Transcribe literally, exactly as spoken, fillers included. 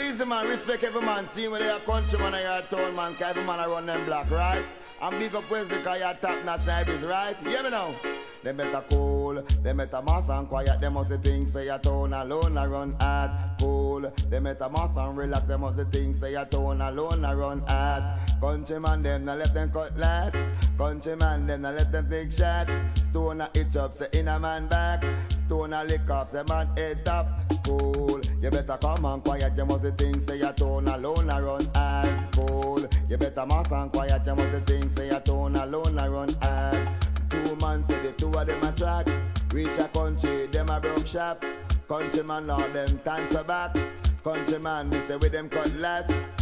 easy, man. Respect every man. See when they are countryman and you're a town man. Cause every man I run them black, right? And big up Wesley because you're top notch neighbors, right? Hear me now. They better cool, they better mass and quiet. They must think say a tone alone I run hard. Cool, they better mass and relax. They must think say a tone alone I run hard. Countryman them now let them cut last. Countryman them now let them take shot. Stone a itch up say in a man back. Stone a lick off say man head top. Cool, you better come and quiet. You must think say a tone alone I run hard. Cool, you better mass and quiet. You must think say a tone alone I run hard. Two man say the two of them a track. Reach a country, them a broke shop. Countryman now them times are back. Countryman, me say with them cutlass.